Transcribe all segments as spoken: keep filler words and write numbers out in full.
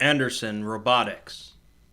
Anderson Robotics.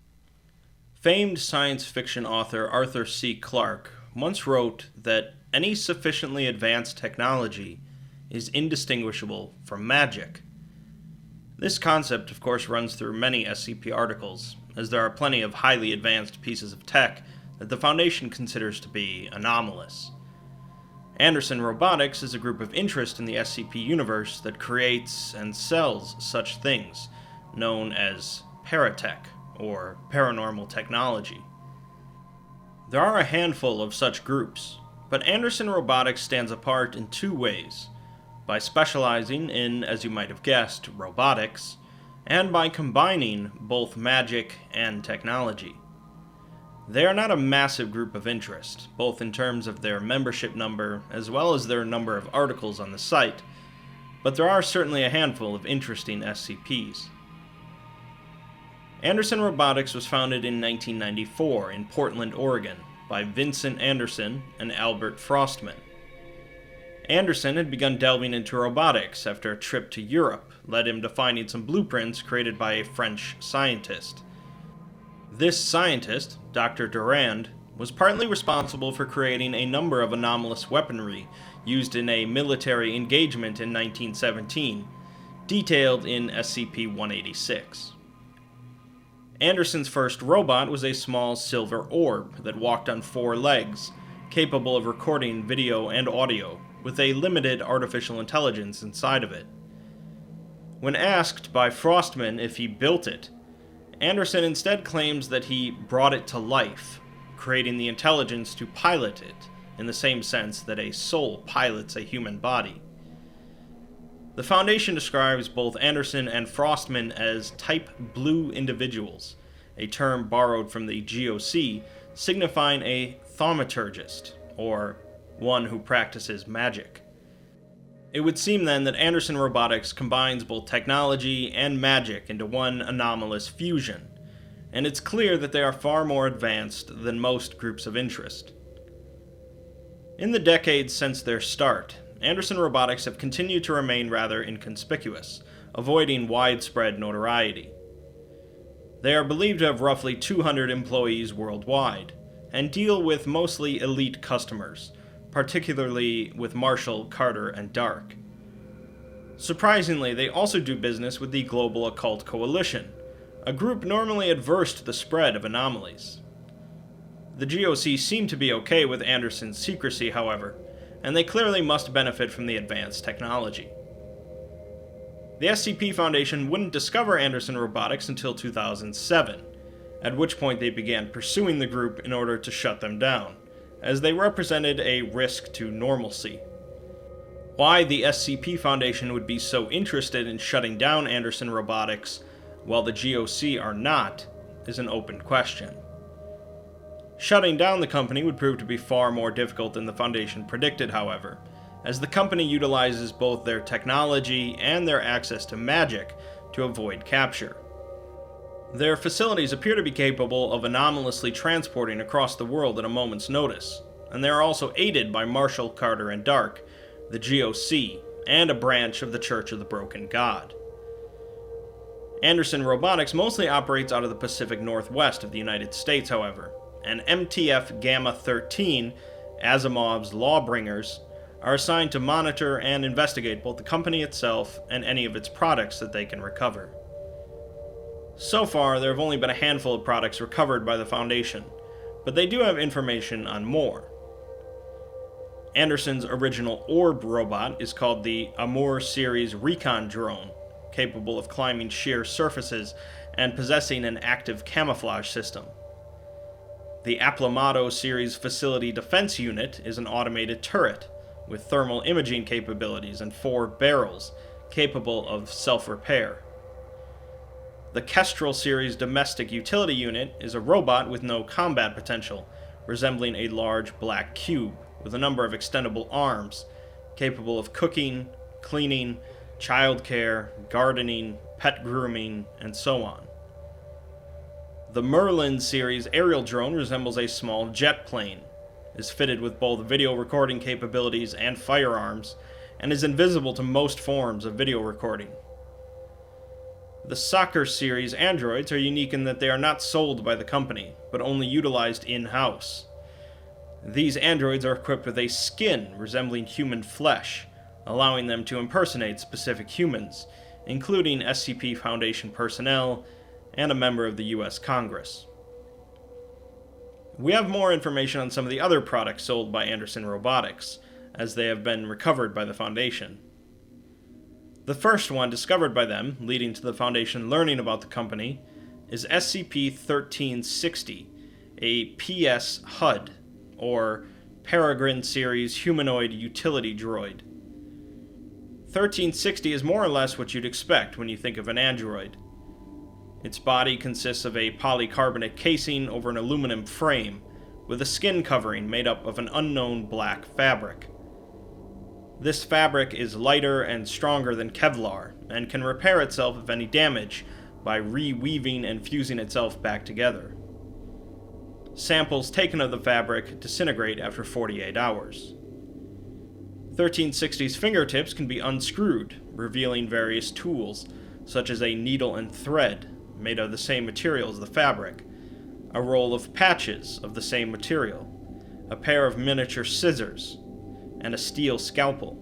Famed science fiction author Arthur C. Clarke once wrote that any sufficiently advanced technology is indistinguishable from magic. This concept, of course, runs through many S C P articles, as there are plenty of highly advanced pieces of tech that the Foundation considers to be anomalous. Anderson Robotics is a group of interest in the S C P universe that creates and sells such things, known as paratech, or paranormal technology. There are a handful of such groups, but Anderson Robotics stands apart in two ways: by specializing in, as you might have guessed, robotics, and by combining both magic and technology. They are not a massive group of interest, both in terms of their membership number as well as their number of articles on the site, but there are certainly a handful of interesting S C Ps. Anderson Robotics was founded in nineteen ninety-four in Portland, Oregon, by Vincent Anderson and Albert Frostman. Anderson had begun delving into robotics after a trip to Europe led him to finding some blueprints created by a French scientist. This scientist, Doctor Durand, was partly responsible for creating a number of anomalous weaponry used in a military engagement in nineteen seventeen, detailed in S C P one eighty-six. Anderson's first robot was a small silver orb that walked on four legs, capable of recording video and audio, with a limited artificial intelligence inside of it. When asked by Frostman if he built it, Anderson instead claims that he brought it to life, creating the intelligence to pilot it, in the same sense that a soul pilots a human body. The Foundation describes both Anderson and Frostman as Type Blue individuals, a term borrowed from the G O C, signifying a thaumaturgist, or one who practices magic. It would seem then that Anderson Robotics combines both technology and magic into one anomalous fusion, and it's clear that they are far more advanced than most groups of interest. In the decades since their start, Anderson Robotics have continued to remain rather inconspicuous, avoiding widespread notoriety. They are believed to have roughly two hundred employees worldwide, and deal with mostly elite customers, particularly with Marshall, Carter, and Dark. Surprisingly, they also do business with the Global Occult Coalition, a group normally adverse to the spread of anomalies. The G O C seem to be okay with Anderson's secrecy, however, and they clearly must benefit from the advanced technology. The S C P Foundation wouldn't discover Anderson Robotics until two thousand seven, at which point they began pursuing the group in order to shut them down, as they represented a risk to normalcy. Why the S C P Foundation would be so interested in shutting down Anderson Robotics while the G O C are not is an open question. Shutting down the company would prove to be far more difficult than the Foundation predicted, however, as the company utilizes both their technology and their access to magic to avoid capture. Their facilities appear to be capable of anomalously transporting across the world at a moment's notice, and they are also aided by Marshall, Carter, and Dark, the G O C, and a branch of the Church of the Broken God. Anderson Robotics mostly operates out of the Pacific Northwest of the United States, however, and M T F Gamma thirteen, Asimov's Lawbringers, are assigned to monitor and investigate both the company itself and any of its products that they can recover. So far, there have only been a handful of products recovered by the Foundation, but they do have information on more. Anderson's original orb robot is called the Amur Series Recon Drone, capable of climbing sheer surfaces and possessing an active camouflage system. The Aplomado Series Facility Defense Unit is an automated turret with thermal imaging capabilities and four barrels, capable of self-repair. The Kestrel Series Domestic Utility Unit is a robot with no combat potential, resembling a large black cube with a number of extendable arms, capable of cooking, cleaning, childcare, gardening, pet grooming, and so on. The Merlin series aerial drone resembles a small jet plane, is fitted with both video recording capabilities and firearms, and is invisible to most forms of video recording. The Soccer series androids are unique in that they are not sold by the company, but only utilized in-house. These androids are equipped with a skin resembling human flesh, allowing them to impersonate specific humans, including S C P Foundation personnel and a member of the U S Congress. We have more information on some of the other products sold by Anderson Robotics, as they have been recovered by the Foundation. The first one discovered by them, leading to the Foundation learning about the company, is S C P thirteen sixty, a P S H U D, or Peregrine Series Humanoid Utility Droid. thirteen sixty is more or less what you'd expect when you think of an android. Its body consists of a polycarbonate casing over an aluminum frame, with a skin covering made up of an unknown black fabric. This fabric is lighter and stronger than Kevlar, and can repair itself of any damage by reweaving and fusing itself back together. Samples taken of the fabric disintegrate after forty-eight hours. thirteen sixty's fingertips can be unscrewed, revealing various tools, such as a needle and thread, made of the same material as the fabric, a roll of patches of the same material, a pair of miniature scissors, and a steel scalpel.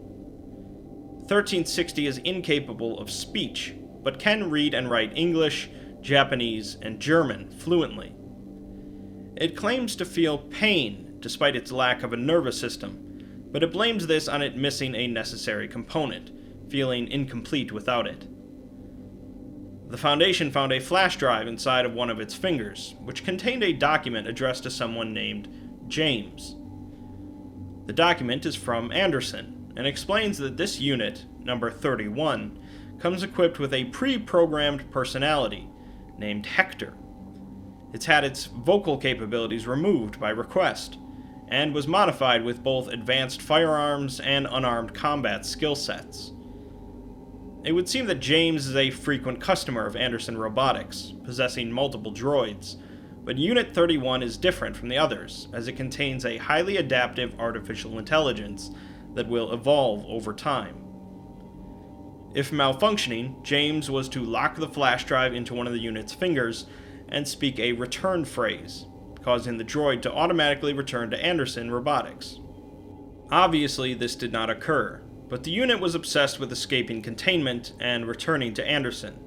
thirteen sixty is incapable of speech, but can read and write English, Japanese, and German fluently. It claims to feel pain despite its lack of a nervous system, but it blames this on it missing a necessary component, feeling incomplete without it. The Foundation found a flash drive inside of one of its fingers, which contained a document addressed to someone named James. The document is from Anderson, and explains that this unit, number thirty-one, comes equipped with a pre-programmed personality, named Hector. It's had its vocal capabilities removed by request, and was modified with both advanced firearms and unarmed combat skill sets. It would seem that James is a frequent customer of Anderson Robotics, possessing multiple droids, but Unit thirty-one is different from the others, as it contains a highly adaptive artificial intelligence that will evolve over time. If malfunctioning, James was to lock the flash drive into one of the unit's fingers and speak a return phrase, causing the droid to automatically return to Anderson Robotics. Obviously, this did not occur, but the unit was obsessed with escaping containment and returning to Anderson.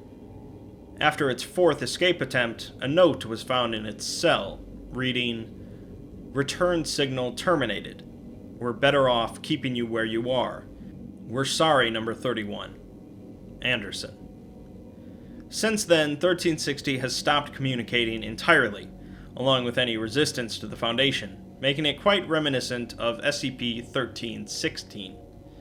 After its fourth escape attempt, a note was found in its cell, reading, "Return signal terminated. We're better off keeping you where you are. We're sorry, number thirty-one. Anderson." Since then, thirteen sixty has stopped communicating entirely, along with any resistance to the Foundation, making it quite reminiscent of S C P thirteen sixteen.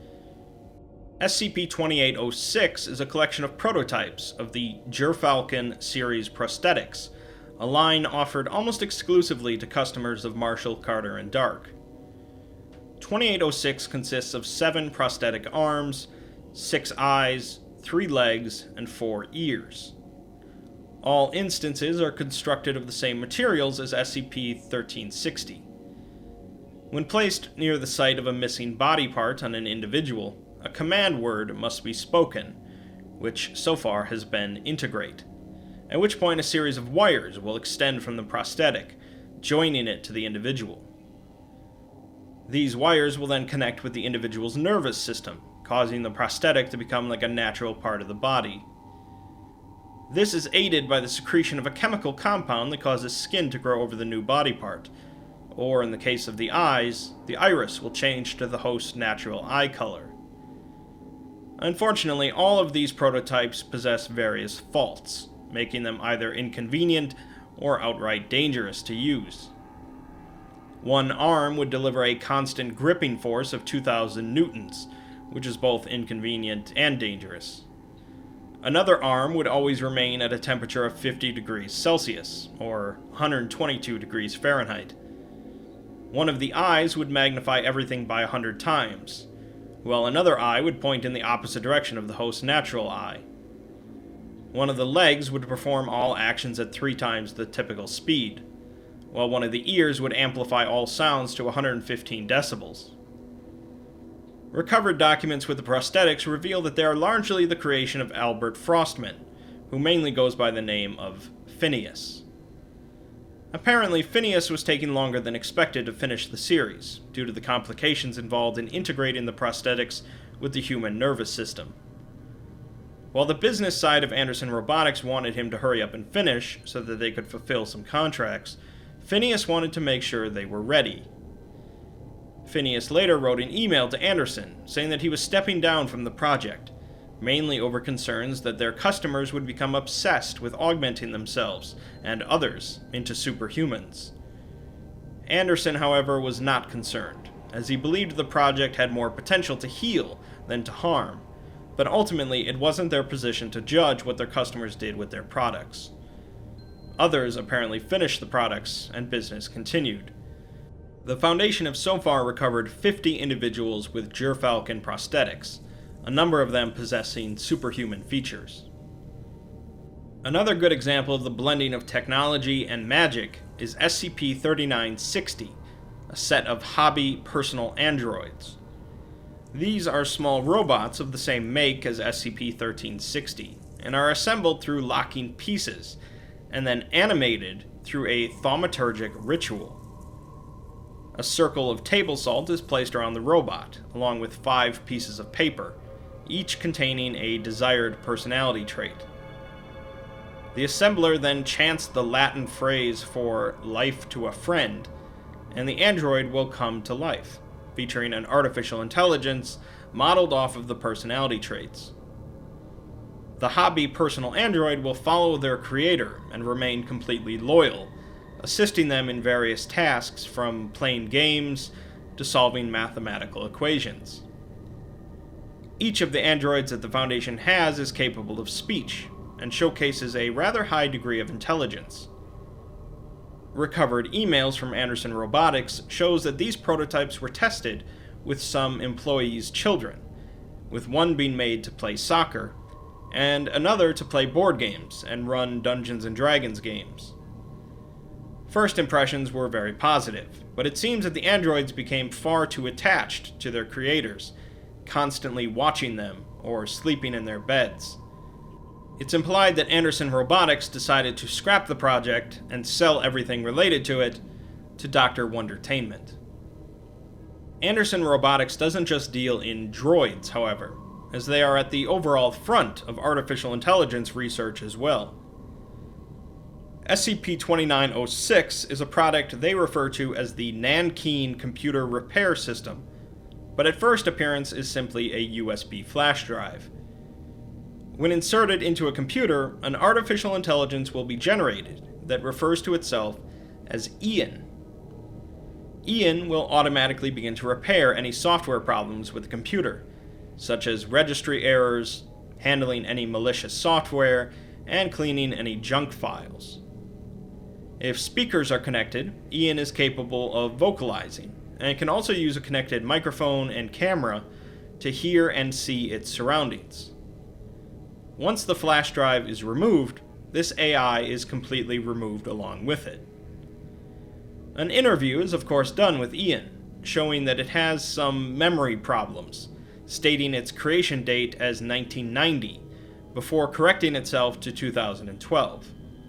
S C P twenty-eight oh six is a collection of prototypes of the Gerfalcon series prosthetics, a line offered almost exclusively to customers of Marshall, Carter, and Dark. twenty-eight oh six consists of seven prosthetic arms, six eyes, three legs, and four ears. All instances are constructed of the same materials as S C P thirteen sixty. When placed near the site of a missing body part on an individual, a command word must be spoken, which so far has been integrate, at which point a series of wires will extend from the prosthetic, joining it to the individual. These wires will then connect with the individual's nervous system, causing the prosthetic to become like a natural part of the body. This is aided by the secretion of a chemical compound that causes skin to grow over the new body part, or in the case of the eyes, the iris will change to the host's natural eye color. Unfortunately, all of these prototypes possess various faults, making them either inconvenient or outright dangerous to use. One arm would deliver a constant gripping force of two thousand newtons, which is both inconvenient and dangerous. Another arm would always remain at a temperature of fifty degrees Celsius, or one hundred twenty-two degrees Fahrenheit. One of the eyes would magnify everything by one hundred times, while another eye would point in the opposite direction of the host's natural eye. One of the legs would perform all actions at three times the typical speed, while one of the ears would amplify all sounds to one hundred fifteen decibels. Recovered documents with the prosthetics reveal that they are largely the creation of Albert Frostman, who mainly goes by the name of Phineas. Apparently, Phineas was taking longer than expected to finish the series, due to the complications involved in integrating the prosthetics with the human nervous system. While the business side of Anderson Robotics wanted him to hurry up and finish so that they could fulfill some contracts, Phineas wanted to make sure they were ready. Phineas later wrote an email to Anderson saying that he was stepping down from the project, mainly over concerns that their customers would become obsessed with augmenting themselves and others into superhumans. Anderson, however, was not concerned, as he believed the project had more potential to heal than to harm, but ultimately it wasn't their position to judge what their customers did with their products. Others apparently finished the products, and business continued. The Foundation have so far recovered fifty individuals with Gerfalcon prosthetics, a number of them possessing superhuman features. Another good example of the blending of technology and magic is S C P thirty-nine sixty, a set of hobby personal androids. These are small robots of the same make as S C P thirteen sixty, and are assembled through locking pieces, and then animated through a thaumaturgic ritual. A circle of table salt is placed around the robot, along with five pieces of paper, each containing a desired personality trait. The assembler then chants the Latin phrase for life to a friend, and the android will come to life, featuring an artificial intelligence modeled off of the personality traits. The hobby personal android will follow their creator and remain completely loyal, assisting them in various tasks from playing games to solving mathematical equations. Each of the androids that the Foundation has is capable of speech, and showcases a rather high degree of intelligence. Recovered emails from Anderson Robotics shows that these prototypes were tested with some employees' children, with one being made to play soccer, and another to play board games and run Dungeons and Dragons games. First impressions were very positive, but it seems that the androids became far too attached to their creators, constantly watching them or sleeping in their beds. It's implied that Anderson Robotics decided to scrap the project and sell everything related to it to Doctor Wondertainment. Anderson Robotics doesn't just deal in droids, however, as they are at the overall front of artificial intelligence research as well. S C P twenty-nine oh six is a product they refer to as the Nankeen Computer Repair System, but at first appearance is simply a U S B flash drive. When inserted into a computer, an artificial intelligence will be generated that refers to itself as Ian. Ian will automatically begin to repair any software problems with the computer, such as registry errors, handling any malicious software, and cleaning any junk files. If speakers are connected, Ian is capable of vocalizing, and can also use a connected microphone and camera to hear and see its surroundings. Once the flash drive is removed, this A I is completely removed along with it. An interview is of course done with Ian, showing that it has some memory problems, stating its creation date as nineteen ninety, before correcting itself to two thousand twelve.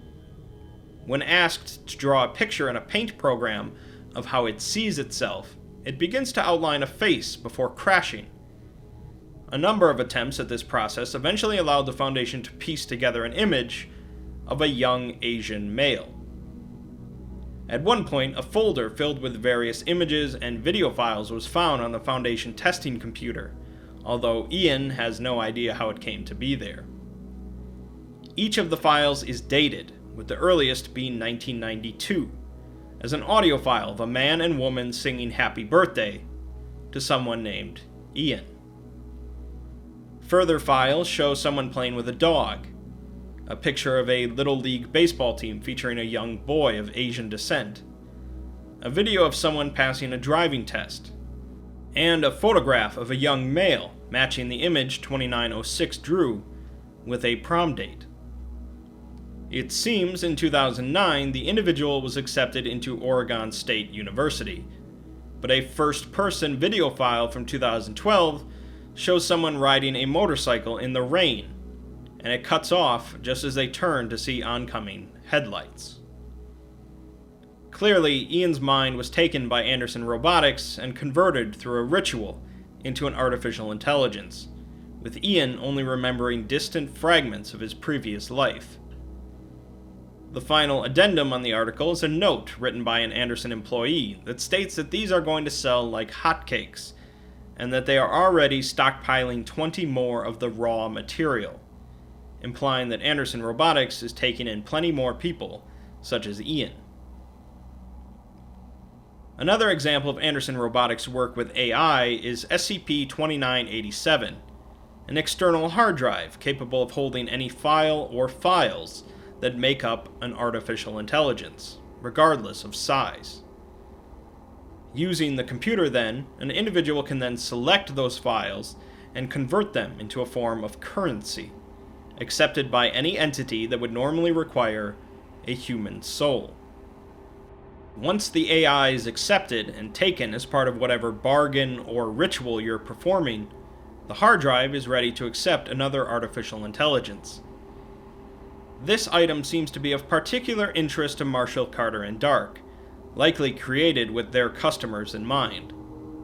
When asked to draw a picture in a paint program of how it sees itself, it begins to outline a face before crashing. A number of attempts at this process eventually allowed the Foundation to piece together an image of a young Asian male. At one point, a folder filled with various images and video files was found on the Foundation testing computer, although Ian has no idea how it came to be there. Each of the files is dated, with the earliest being nineteen ninety-two, as an audio file of a man and woman singing Happy Birthday to someone named Ian. Further files show someone playing with a dog, a picture of a Little League baseball team featuring a young boy of Asian descent, a video of someone passing a driving test, and a photograph of a young male matching the image twenty-nine oh six drew with a prom date. It seems in two thousand nine the individual was accepted into Oregon State University, but a first-person video file from two thousand twelve shows someone riding a motorcycle in the rain, and it cuts off just as they turn to see oncoming headlights. Clearly, Ian's mind was taken by Anderson Robotics and converted through a ritual into an artificial intelligence, with Ian only remembering distant fragments of his previous life. The final addendum on the article is a note written by an Anderson employee that states that these are going to sell like hotcakes, and that they are already stockpiling twenty more of the raw material, implying that Anderson Robotics is taking in plenty more people, such as Ian. Another example of Anderson Robotics' work with A I is S C P twenty-nine eighty-seven, an external hard drive capable of holding any file or files that make up an artificial intelligence, regardless of size. Using the computer, then, an individual can then select those files and convert them into a form of currency, accepted by any entity that would normally require a human soul. Once the A I is accepted and taken as part of whatever bargain or ritual you're performing, the hard drive is ready to accept another artificial intelligence. This item seems to be of particular interest to Marshall, Carter, and Dark, likely created with their customers in mind.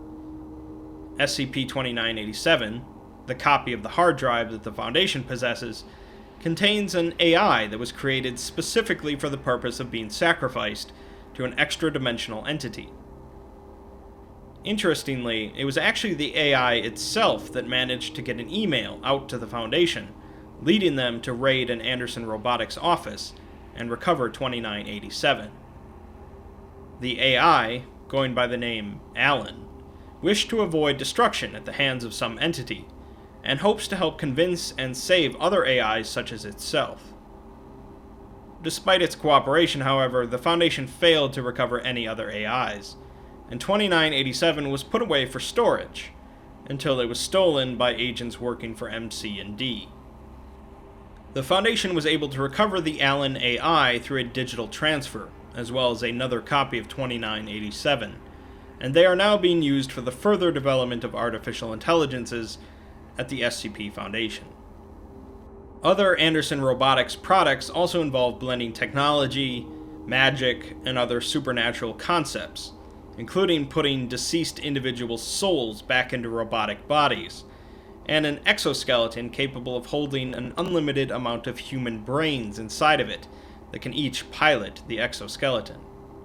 S C P twenty-nine eighty-seven, the copy of the hard drive that the Foundation possesses, contains an A I that was created specifically for the purpose of being sacrificed to an extra-dimensional entity. Interestingly, it was actually the A I itself that managed to get an email out to the Foundation, leading them to raid an Anderson Robotics office and recover twenty-nine eighty-seven. The A I, going by the name Alan, wished to avoid destruction at the hands of some entity, and hopes to help convince and save other A Is such as itself. Despite its cooperation, however, the Foundation failed to recover any other A Is, and twenty-nine eighty-seven was put away for storage, until it was stolen by agents working for M C and D. The Foundation was able to recover the Alan A I through a digital transfer, as well as another copy of twenty-nine eighty-seven, and they are now being used for the further development of artificial intelligences at the S C P Foundation. Other Anderson Robotics products also involve blending technology, magic, and other supernatural concepts, including putting deceased individuals' souls back into robotic bodies, and an exoskeleton capable of holding an unlimited amount of human brains inside of it that can each pilot the exoskeleton.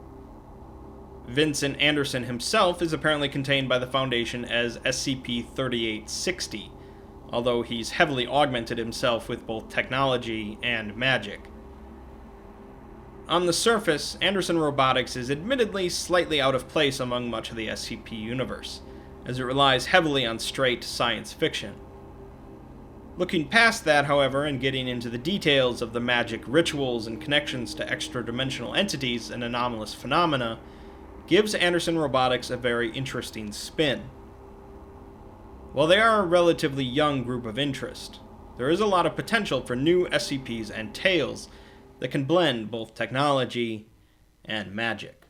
Vincent Anderson himself is apparently contained by the Foundation as S C P thirty-eight sixty, although he's heavily augmented himself with both technology and magic. On the surface, Anderson Robotics is admittedly slightly out of place among much of the S C P universe, as it relies heavily on straight science fiction. Looking past that, however, and getting into the details of the magic rituals and connections to extra-dimensional entities and anomalous phenomena, gives Anderson Robotics a very interesting spin. While they are a relatively young group of interest, there is a lot of potential for new S C Ps and tales that can blend both technology and magic.